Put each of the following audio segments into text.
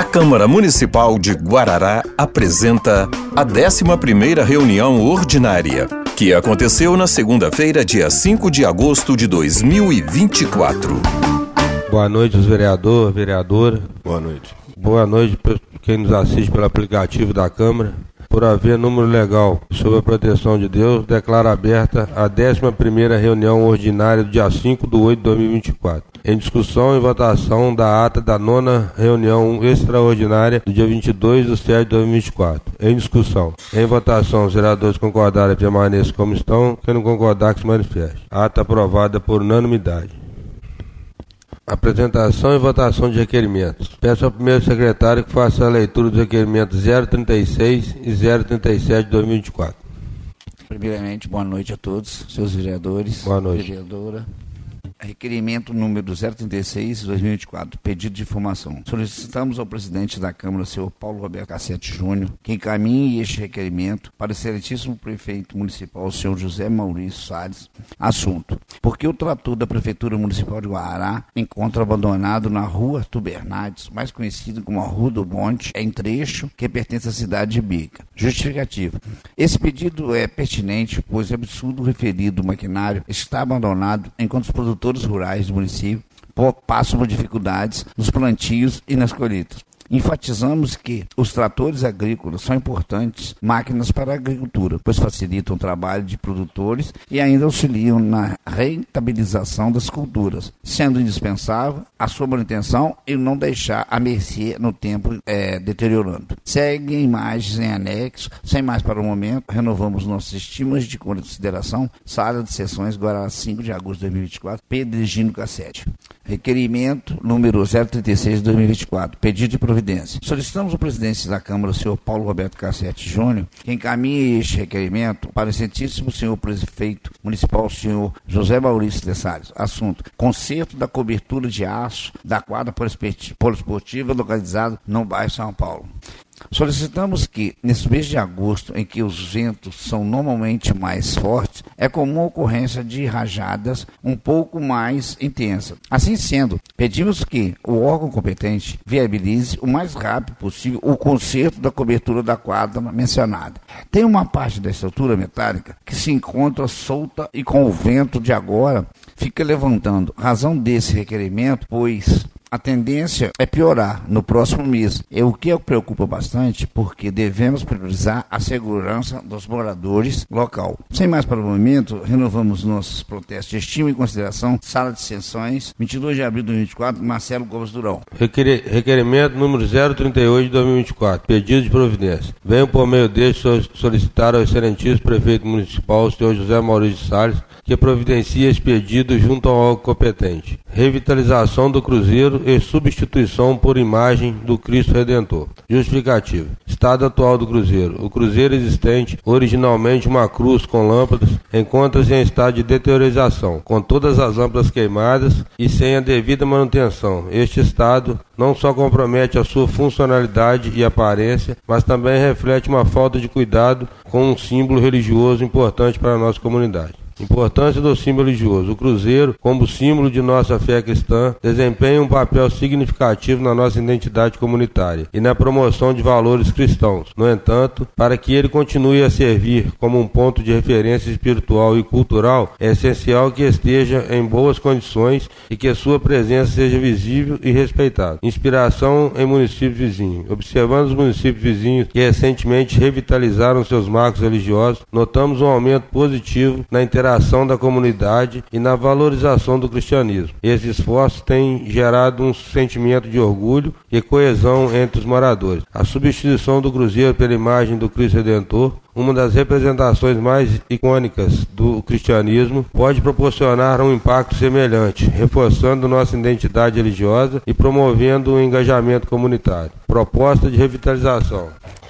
Câmara Municipal de Guarará apresenta a 11ª reunião ordinária, que aconteceu na segunda-feira, dia 5 de agosto de 2024. Boa noite, os vereadores, vereadora. Boa noite. Boa noite para quem nos assiste pelo aplicativo da Câmara. Por haver número legal sob a proteção de Deus, declaro aberta a 11ª reunião ordinária do dia 5/8 de 2024. Em discussão e votação da ata da 9ª reunião extraordinária do dia 22/7 de 2024. Em discussão. Em votação, os vereadores concordarem permaneçam como estão, quem não concordar que se manifeste. Ata aprovada por unanimidade. Apresentação e votação de requerimentos. Peço ao primeiro secretário que faça a leitura dos requerimentos 036 e 037 de 2024. Primeiramente, boa noite a todos, seus vereadores. Boa noite. Vereadora. Requerimento número 036 de 2024, pedido de informação. Solicitamos ao presidente da Câmara, senhor Paulo Roberto Cassete Júnior, que encaminhe este requerimento para o excelentíssimo prefeito municipal, senhor José Maurício Salles. Assunto: por que o trator da Prefeitura Municipal de Guarará encontra abandonado na rua Arthur Bernardes, mais conhecida como a Rua do Monte, em trecho que pertence à cidade de Bica? Justificativa: esse pedido é pertinente, pois é absurdo o referido maquinário está abandonado enquanto os produtores rurais do município passam por dificuldades nos plantios e nas colheitas. Enfatizamos que os tratores agrícolas são importantes máquinas para a agricultura, pois facilitam o trabalho de produtores e ainda auxiliam na rentabilização das culturas, sendo indispensável a sua manutenção e não deixar a mercê no tempo deteriorando. Seguem imagens em anexo. Sem mais para o momento, renovamos nossas estimas de consideração. Sala de Sessões, Guarará, 5 de agosto de 2024, Pedro Egino Cassete. Requerimento número 036 de 2024, pedido de providência. Solicitamos ao presidente da Câmara, o senhor Paulo Roberto Cassete Júnior, que encaminhe este requerimento para o excelentíssimo senhor prefeito municipal, senhor José Maurício de Salles. Assunto: conserto da cobertura de aço da quadra poliesportiva localizada no bairro São Paulo. Solicitamos que, nesse mês de agosto, em que os ventos são normalmente mais fortes, é comum a ocorrência de rajadas um pouco mais intensas. Assim sendo, pedimos que o órgão competente viabilize o mais rápido possível o conserto da cobertura da quadra mencionada. Tem uma parte da estrutura metálica que se encontra solta e com o vento de agora fica levantando. Razão desse requerimento, pois a tendência é piorar no próximo mês, o que preocupa bastante, porque devemos priorizar a segurança dos moradores local. Sem mais para o momento, renovamos nossos protestos de estima e consideração. Sala de Sessões, 22 de abril de 2024, Marcelo Gomes Durão. Requerimento número 038 de 2024, pedido de providência. Venho por meio deste solicitar ao excelentíssimo prefeito municipal, o senhor José Maurício Salles, que providencie esse pedido junto ao órgão competente. Revitalização do Cruzeiro e substituição por imagem do Cristo Redentor. Justificativa: estado atual do Cruzeiro. O Cruzeiro existente, originalmente uma cruz com lâmpadas, encontra-se em estado de deteriorização, com todas as lâmpadas queimadas e sem a devida manutenção. Este estado não só compromete a sua funcionalidade e aparência, mas também reflete uma falta de cuidado com um símbolo religioso importante para a nossa comunidade. Importância do símbolo religioso. O Cruzeiro, como símbolo de nossa fé cristã, desempenha um papel significativo na nossa identidade comunitária e na promoção de valores cristãos. No entanto, para que ele continue a servir como um ponto de referência espiritual e cultural, é essencial que esteja em boas condições e que a sua presença seja visível e respeitada. Inspiração em municípios vizinhos. Observando os municípios vizinhos que recentemente revitalizaram seus marcos religiosos, notamos um aumento positivo na interação da comunidade e na valorização do cristianismo. Esses esforços têm gerado um sentimento de orgulho e coesão entre os moradores. A substituição do Cruzeiro pela imagem do Cristo Redentor, uma das representações mais icônicas do cristianismo, pode proporcionar um impacto semelhante, reforçando nossa identidade religiosa e promovendo o engajamento comunitário. Proposta de revitalização.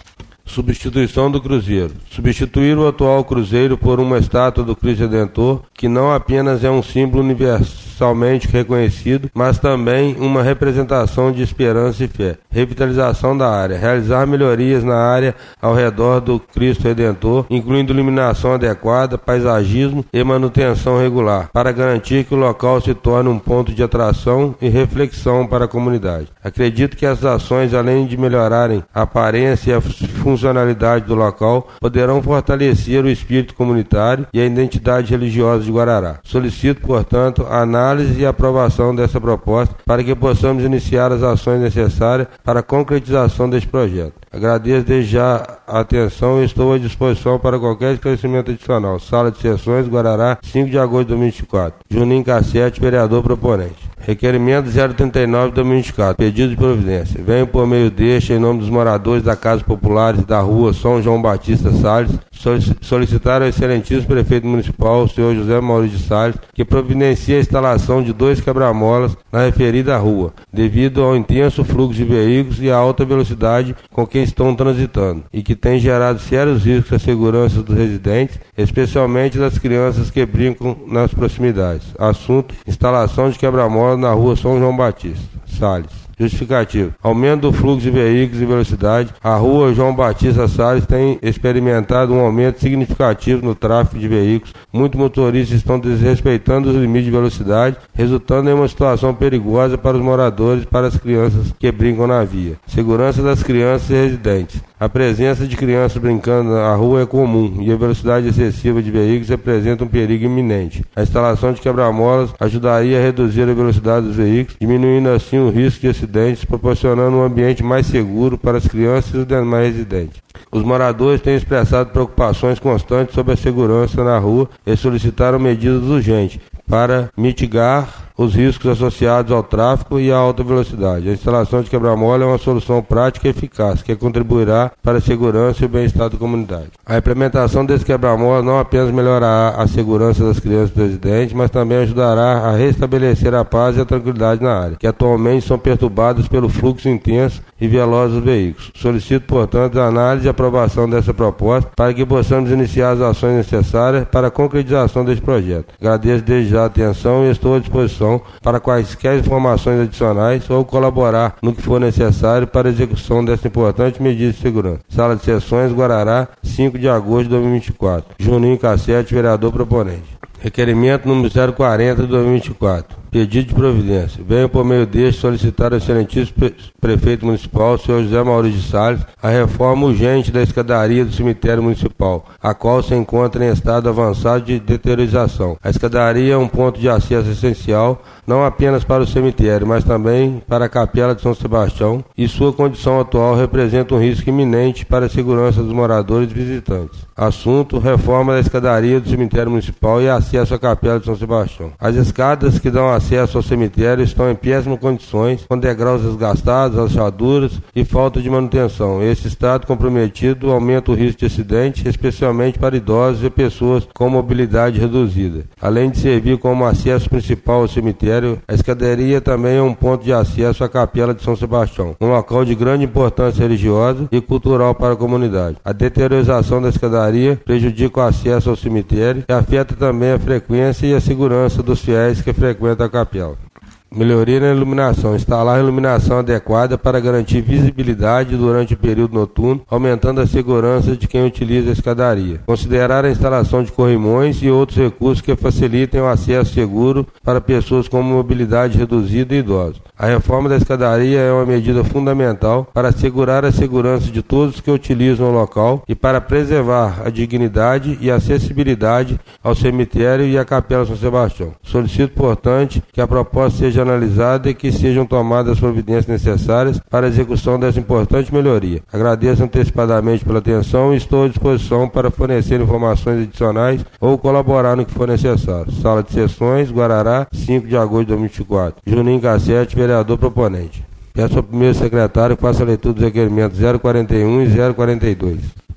Substituição do Cruzeiro. Substituir o atual Cruzeiro por uma estátua do Cristo Redentor, que não apenas é um símbolo universalmente reconhecido, mas também uma representação de esperança e fé. Revitalização da área. Realizar melhorias na área ao redor do Cristo Redentor, incluindo iluminação adequada, paisagismo e manutenção regular, para garantir que o local se torne um ponto de atração e reflexão para a comunidade. Acredito que essas ações, além de melhorarem a aparência e a funcionalidade do local, poderão fortalecer o espírito comunitário e a identidade religiosa de Guarará. Solicito, portanto, a análise e aprovação dessa proposta para que possamos iniciar as ações necessárias para a concretização deste projeto. Agradeço desde já a atenção e estou à disposição para qualquer esclarecimento adicional. Sala de Sessões, Guarará, 5 de agosto de 2024. Juninho Cassete, vereador proponente. Requerimento 039 de 2024. Pedido de providência. Venho por meio deste, em nome dos moradores da Casa Populares da Rua São João Batista Salles, solicitar ao excelentíssimo prefeito municipal, o senhor José Maurício de Salles, que providencie a instalação de 2 quebra-molas na referida rua, devido ao intenso fluxo de veículos e à alta velocidade com que estão transitando, e que tem gerado sérios riscos à segurança dos residentes, especialmente das crianças que brincam nas proximidades. Assunto: instalação de quebra-molas na Rua São João Batista Salles. Justificativo: aumento do fluxo de veículos e velocidade. A Rua João Batista Salles tem experimentado um aumento significativo no tráfego de veículos. Muitos motoristas estão desrespeitando os limites de velocidade, resultando em uma situação perigosa para os moradores e para as crianças que brincam na via. Segurança das crianças e residentes. A presença de crianças brincando na rua é comum e a velocidade excessiva de veículos representa um perigo iminente. A instalação de quebra-molas ajudaria a reduzir a velocidade dos veículos, diminuindo assim o risco de acidentes, proporcionando um ambiente mais seguro para as crianças e os demais residentes. Os moradores têm expressado preocupações constantes sobre a segurança na rua e solicitaram medidas urgentes para mitigar os riscos associados ao tráfego e à alta velocidade. A instalação de quebra-mola é uma solução prática e eficaz, que contribuirá para a segurança e o bem-estar da comunidade. A implementação desse quebra-mola não apenas melhorará a segurança das crianças e dos residentes, mas também ajudará a restabelecer a paz e a tranquilidade na área, que atualmente são perturbadas pelo fluxo intenso e veloz dos veículos. Solicito, portanto, a análise e aprovação dessa proposta para que possamos iniciar as ações necessárias para a concretização deste projeto. Agradeço desde já a atenção e estou à disposição para quaisquer informações adicionais ou colaborar no que for necessário para a execução dessa importante medida de segurança. Sala de Sessões, Guarará, 5 de agosto de 2024. Juninho Cassete, vereador proponente. Requerimento número 040 de 2024. Pedido de providência. Venho por meio deste solicitar ao excelentíssimo prefeito municipal, o senhor José Maurício de Salles, a reforma urgente da escadaria do cemitério municipal, a qual se encontra em estado avançado de deteriorização. A escadaria é um ponto de acesso essencial, não apenas para o cemitério, mas também para a Capela de São Sebastião, e sua condição atual representa um risco iminente para a segurança dos moradores e visitantes. Assunto: reforma da escadaria do cemitério municipal e acesso à Capela de São Sebastião. As escadas que dão acesso ao cemitério estão em péssimas condições, com degraus desgastados, rachaduras e falta de manutenção. Esse estado comprometido aumenta o risco de acidente, especialmente para idosos e pessoas com mobilidade reduzida. Além de servir como acesso principal ao cemitério, a escadaria também é um ponto de acesso à Capela de São Sebastião, um local de grande importância religiosa e cultural para a comunidade. A deteriorização da escadaria prejudica o acesso ao cemitério e afeta também a frequência e a segurança dos fiéis que frequentam a capela. Melhoria na iluminação. Instalar iluminação adequada para garantir visibilidade durante o período noturno, aumentando a segurança de quem utiliza a escadaria. Considerar a instalação de corrimões e outros recursos que facilitem o acesso seguro para pessoas com mobilidade reduzida e idosos. A reforma da escadaria é uma medida fundamental para assegurar a segurança de todos que utilizam o local e para preservar a dignidade e a acessibilidade ao cemitério e à Capela São Sebastião. Solicito, portanto, que a proposta seja analisada e que sejam tomadas as providências necessárias para a execução dessa importante melhoria. Agradeço antecipadamente pela atenção e estou à disposição para fornecer informações adicionais ou colaborar no que for necessário. Sala de Sessões, Guarará, 5 de agosto de 2024. Juninho Cassete, vereador proponente. Peço ao primeiro secretário que faça a leitura dos requerimentos 041 e 042.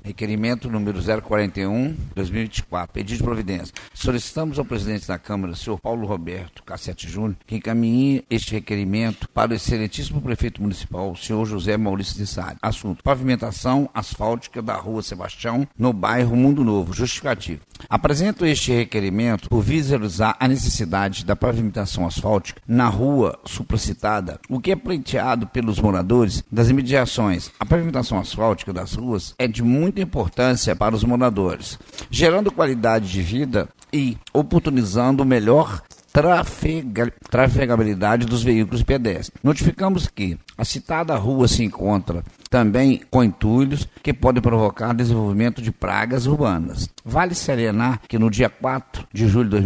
Requerimento número 041/2024, pedido de providência. Solicitamos ao presidente da Câmara, senhor Paulo Roberto Cassete Júnior, que encaminhe este requerimento para o excelentíssimo prefeito municipal, senhor José Maurício de Salles. Assunto: pavimentação asfáltica da rua Sebastião, no bairro Mundo Novo. Justificativo. Apresento este requerimento por visualizar a necessidade da pavimentação asfáltica na rua supracitada, o que é pleiteado pelos moradores das imediações. A pavimentação asfáltica das ruas é de muita importância para os moradores, gerando qualidade de vida e oportunizando melhor trafegabilidade dos veículos pedestres. Notificamos que a citada rua se encontra também com entulhos que podem provocar desenvolvimento de pragas urbanas. Vale salientar que no dia 4 de julho de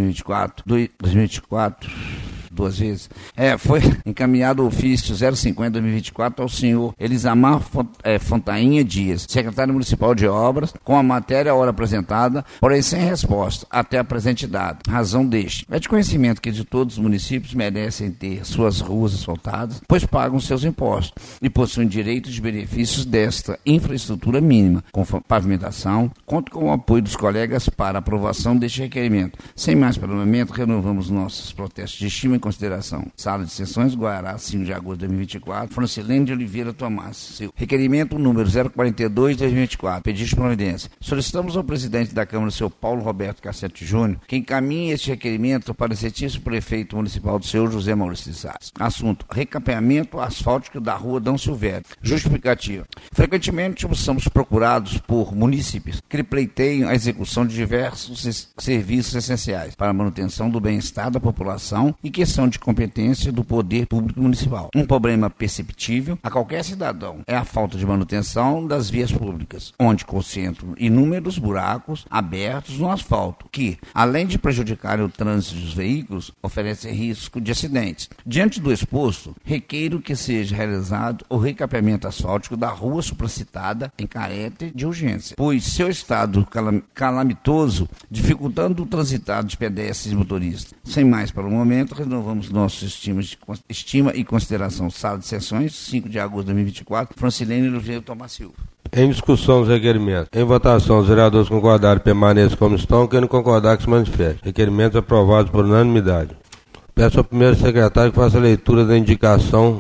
2024, duas vezes, foi encaminhado o ofício 050/2024 ao senhor Elisamar Fontainha Dias, secretário municipal de obras, com a matéria a hora apresentada, porém sem resposta até a presente data. Razão deste: é de conhecimento que de todos os municípios merecem ter suas ruas asfaltadas, pois pagam seus impostos e possuem direito de benefícios desta infraestrutura mínima, com pavimentação. Conto com o apoio dos colegas para aprovação deste requerimento. Sem mais pelo momento, renovamos nossos protestos de estima e consideração. Sala de Sessões, Guarará, 5 de agosto de 2024, Francilene de Oliveira Tomás. Seu requerimento número 042/2024, pedido de providência. Solicitamos ao presidente da Câmara, senhor Paulo Roberto Cassete Júnior, que encaminhe este requerimento para o excelentíssimo prefeito municipal do senhor José Maurício de Salles. Assunto: recapeamento asfáltico da rua Dom Silvério. Justificativa: frequentemente somos procurados por munícipes que pleiteiam a execução de diversos serviços essenciais para a manutenção do bem-estar da população e que são de competência do poder público municipal. Um problema perceptível a qualquer cidadão é a falta de manutenção das vias públicas, onde concentram inúmeros buracos abertos no asfalto, que, além de prejudicarem o trânsito dos veículos, oferecem risco de acidentes. Diante do exposto, requeiro que seja realizado o recapeamento asfáltico da rua supracitada em caráter de urgência, pois seu estado calamitoso, dificultando o transitado de pedestres e motoristas. Sem mais para o momento, renovamos nossos estima e consideração. Sala de Sessões, 5 de agosto de 2024, Francilene de Oliveira Tomás Silva. Em discussão dos requerimentos. Em votação, os vereadores concordarem permaneçam como estão, quem não concordar que se manifeste. Requerimentos aprovados por unanimidade. Peço ao primeiro secretário que faça a leitura da indicação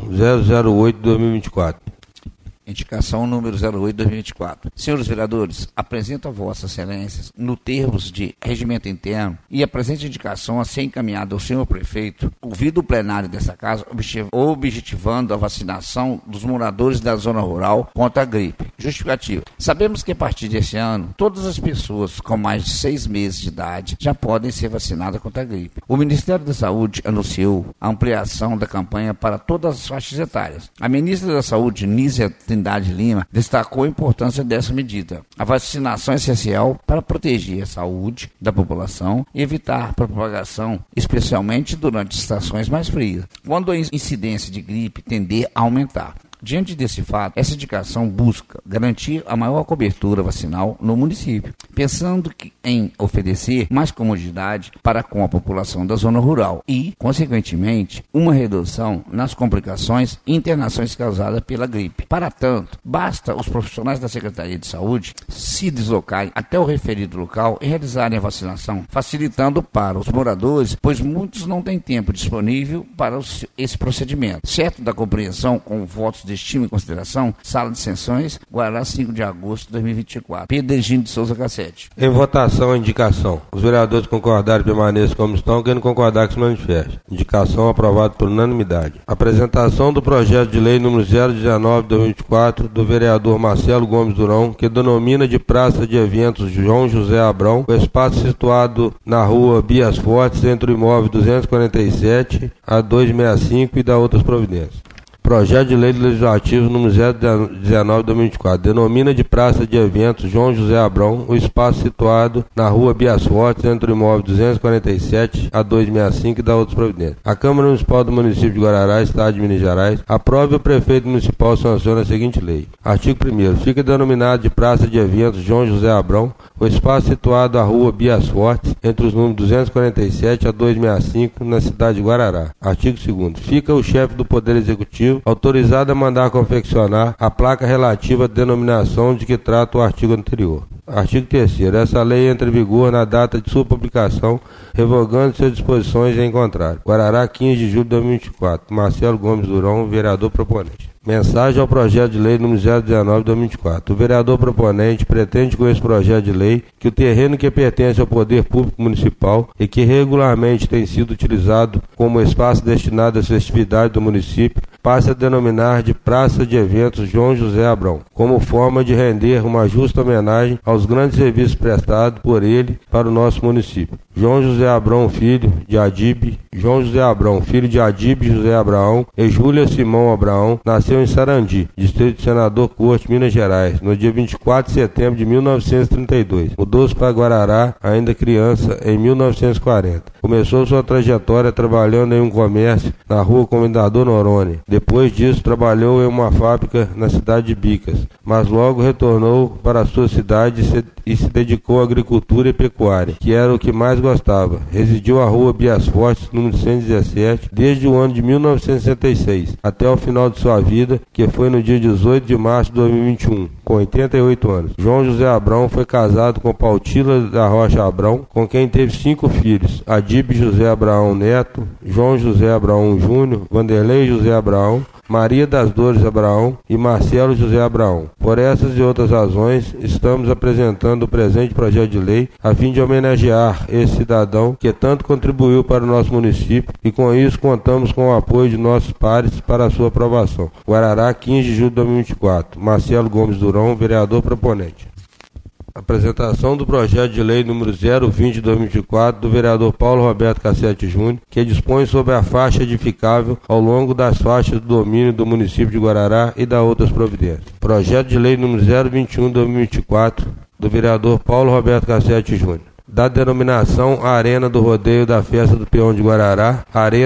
008/2024. Indicação número 08/2024. Senhores vereadores, apresento a vossas excelências, no termos de regimento interno, e a presente indicação a ser encaminhada ao senhor prefeito, ouvido o plenário dessa casa, objetivando a vacinação dos moradores da zona rural contra a gripe. Justificativa: sabemos que a partir deste ano, todas as pessoas com mais de 6 meses de idade já podem ser vacinadas contra a gripe. O Ministério da Saúde anunciou a ampliação da campanha para todas as faixas etárias. A ministra da Saúde, Nízia Trindade Lima, destacou a importância dessa medida. A vacinação é essencial para proteger a saúde da população e evitar a propagação, especialmente durante estações mais frias, quando a incidência de gripe tender a aumentar. Diante desse fato, essa indicação busca garantir a maior cobertura vacinal no município, pensando em oferecer mais comodidade para com a população da zona rural e, consequentemente, uma redução nas complicações e internações causadas pela gripe. Para tanto, basta os profissionais da Secretaria de Saúde se deslocarem até o referido local e realizarem a vacinação, facilitando para os moradores, pois muitos não têm tempo disponível para esse procedimento. Certo da compreensão com votos de estima e consideração, Sala de Sessões, Guarará, 5 de agosto de 2024. Pedro Egino de Souza Cassete. Em votação, a indicação. Os vereadores concordarem permaneçam como estão, quem não concordar que se manifeste. Indicação aprovada por unanimidade. Apresentação do projeto de lei número 019/2024 do vereador Marcelo Gomes Durão, que denomina de Praça de Eventos João José Abrão, o espaço situado na rua Bias Fortes, entre o imóvel 247 a 265 e da outras providências. Projeto de Lei Legislativo número 019/2024 denomina de Praça de Eventos João José Abrão o espaço situado na rua Bias Fortes, entre o imóvel 247 a 265 e da outras providências. A Câmara Municipal do Município de Guarará, Estado de Minas Gerais, aprova e o prefeito municipal sanciona a seguinte lei. Artigo 1º. Fica denominado de Praça de Eventos João José Abrão o espaço situado na rua Bias Fortes, entre os números 247 a 265, na cidade de Guarará. Artigo 2º. Fica o chefe do Poder Executivo autorizado a mandar confeccionar a placa relativa à denominação de que trata o artigo anterior. Artigo 3º. Essa lei entra em vigor na data de sua publicação, revogando suas disposições em contrário. Guarará, 15 de julho de 2024. Marcelo Gomes Durão, vereador proponente. Mensagem ao projeto de lei número 019/2024. O vereador proponente pretende com esse projeto de lei que o terreno que pertence ao poder público municipal e que regularmente tem sido utilizado como espaço destinado às festividades do município passe a denominar de Praça de Eventos João José Abrão, como forma de render uma justa homenagem aos grandes serviços prestados por ele para o nosso município. João José Abrão, filho de Adib José Abraão e Júlia Simão Abraão, nasceu em Sarandi, distrito de Senador Corte, Minas Gerais, no dia 24 de setembro de 1932. Mudou-se para Guarará, ainda criança, em 1940. Começou sua trajetória trabalhando em um comércio na rua Comendador Noronha. Depois disso, trabalhou em uma fábrica na cidade de Bicas, mas logo retornou para a sua cidade e se dedicou à agricultura e pecuária, que era o que mais gostava. Residiu à rua Bias Fortes, número 117, desde o ano de 1966, até o final de sua vida, que foi no dia 18 de março de 2021, com 88 anos. João José Abrão foi casado com Pautila da Rocha Abrão, com quem teve 5 filhos: Adib José Abraão Neto, João José Abraão Júnior, Vanderlei José Abraão, Maria das Dores Abraão e Marcelo José Abraão. Por essas e outras razões, estamos apresentando o presente projeto de lei a fim de homenagear esse cidadão que tanto contribuiu para o nosso município e com isso contamos com o apoio de nossos pares para a sua aprovação. Guarará, 15 de julho de 2024. Marcelo Gomes Durão, vereador proponente. Apresentação do projeto de lei número 020/2024 do vereador Paulo Roberto Cassete Júnior, que dispõe sobre a faixa edificável ao longo das faixas do domínio do município de Guarará e da outras providências. Projeto de lei número 021/2024 do vereador Paulo Roberto Cassete Júnior. Da denominação Arena do Rodeio da Festa do Peão de Guarará,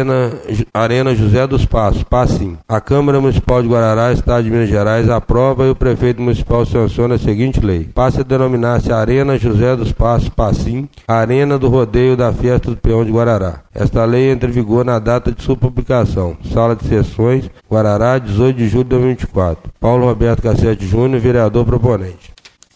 Arena José dos Passos, PASSIM. A Câmara Municipal de Guarará, Estado de Minas Gerais, aprova e o Prefeito Municipal sanciona a seguinte lei. Passe a denominar-se Arena José dos Passos, PASSIM, Arena do Rodeio da Festa do Peão de Guarará. Esta lei entra em vigor na data de sua publicação. Sala de Sessões, Guarará, 18 de julho de 2024. Paulo Roberto Cassete Júnior, vereador proponente.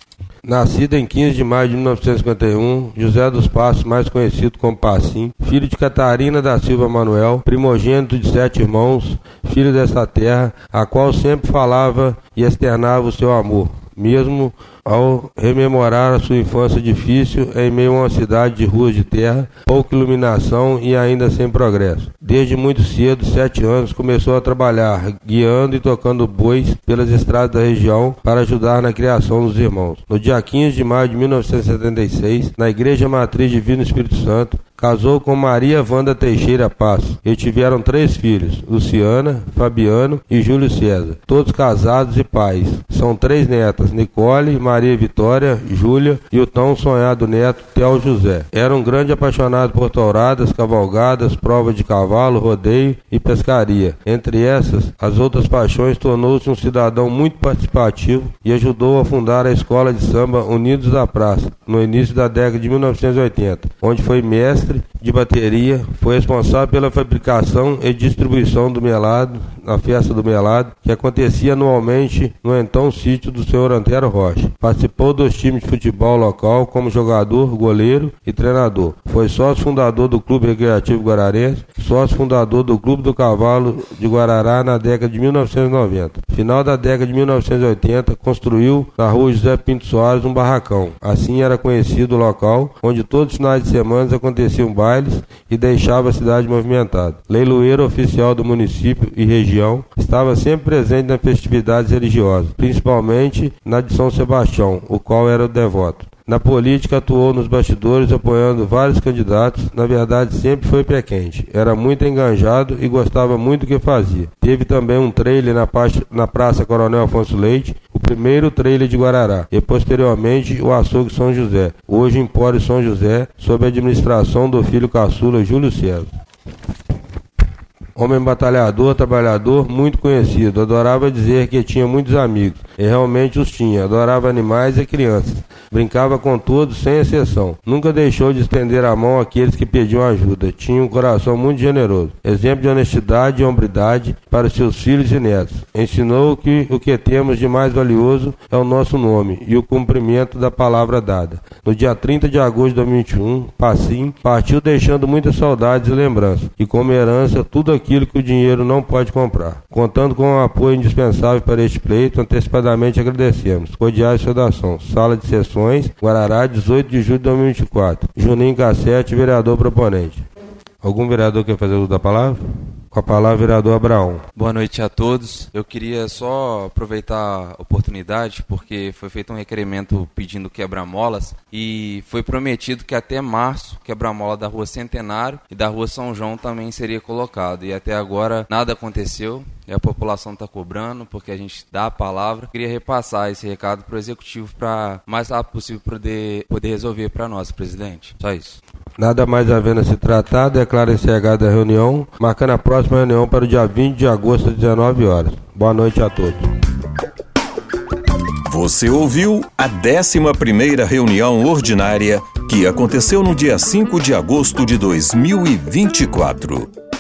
Nascido em 15 de maio de 1951, José dos Passos, mais conhecido como Passim, filho de Catarina da Silva Manuel, primogênito de 7 irmãos, filho desta terra, a qual sempre falava e externava o seu amor, mesmo ao rememorar a sua infância difícil em meio a uma cidade de ruas de terra, pouca iluminação e ainda sem progresso. Desde muito cedo, 7 anos, começou a trabalhar, guiando e tocando bois pelas estradas da região para ajudar na criação dos irmãos. No dia 15 de maio de 1976, na Igreja Matriz Divino Espírito Santo, casou com Maria Wanda Teixeira Passo e tiveram 3 filhos, Luciana, Fabiano e Júlio César, todos casados e pais. São 3 netas, Nicole, Maria Vitória, Júlia e o tão sonhado neto, Theo José. Era um grande apaixonado por touradas, cavalgadas, prova de cavalo, rodeio e pescaria. Entre essas, as outras paixões, tornou-se um cidadão muito participativo e ajudou a fundar a escola de samba Unidos da Praça, no início da década de 1980, onde foi mestre de bateria, foi responsável pela fabricação e distribuição do melado, na festa do melado, que acontecia anualmente no então sítio do senhor Antero Rocha. Participou dos times de futebol local como jogador, goleiro e treinador. Foi sócio fundador do Clube Recreativo Guararense, sócio fundador do Clube do Cavalo de Guarará na década de 1990. Final da década de 1980, construiu na rua José Pinto Soares um barracão. Assim era conhecido o local, onde todos os finais de semana aconteciam bailes e deixava a cidade movimentada. Leiloeiro oficial do município e região, estava sempre presente nas festividades religiosas, principalmente na de São Sebastião, o qual era o devoto. Na política, atuou nos bastidores apoiando vários candidatos, na verdade sempre foi pé quente, era muito enganjado e gostava muito do que fazia. Teve também um trailer na Praça Coronel Afonso Leite, o primeiro trailer de Guarará, e posteriormente o Açougue São José, hoje Empório São José, sob a administração do filho caçula Júlio César. Homem batalhador, trabalhador, muito conhecido, adorava dizer que tinha muitos amigos, e realmente os tinha. Adorava animais e crianças. Brincava com todos, sem exceção. Nunca deixou de estender a mão àqueles que pediam ajuda. Tinha um coração muito generoso. Exemplo de honestidade e hombridade para seus filhos e netos. Ensinou que o que temos de mais valioso é o nosso nome e o cumprimento da palavra dada. No dia 30 de agosto de 2021, Passim partiu deixando muitas saudades e lembranças, e como herança tudo aquilo que o dinheiro não pode comprar. Contando com o apoio indispensável para este pleito, antecipadamente agradecemos. Cordiais saudações. Sala de Sessões, Guarará, 18 de julho de 2024. Juninho Cassete, vereador proponente. Algum vereador quer fazer uso da palavra? Com a palavra, vereador Abraão. Boa noite a todos. Eu queria só aproveitar a oportunidade, porque foi feito um requerimento pedindo quebra-molas e foi prometido que até março o quebra-mola da Rua Centenário e da Rua São João também seria colocado. E até agora nada aconteceu. E a população está cobrando, porque a gente dá a palavra. Queria repassar esse recado para o Executivo para o mais rápido possível poder resolver para nós, presidente. Só isso. Nada mais havendo a se tratar, declaro encerrada a reunião, marcando a próxima reunião para o dia 20 de agosto, às 19 horas. Boa noite a todos. Você ouviu a 11ª reunião ordinária que aconteceu no dia 5 de agosto de 2024.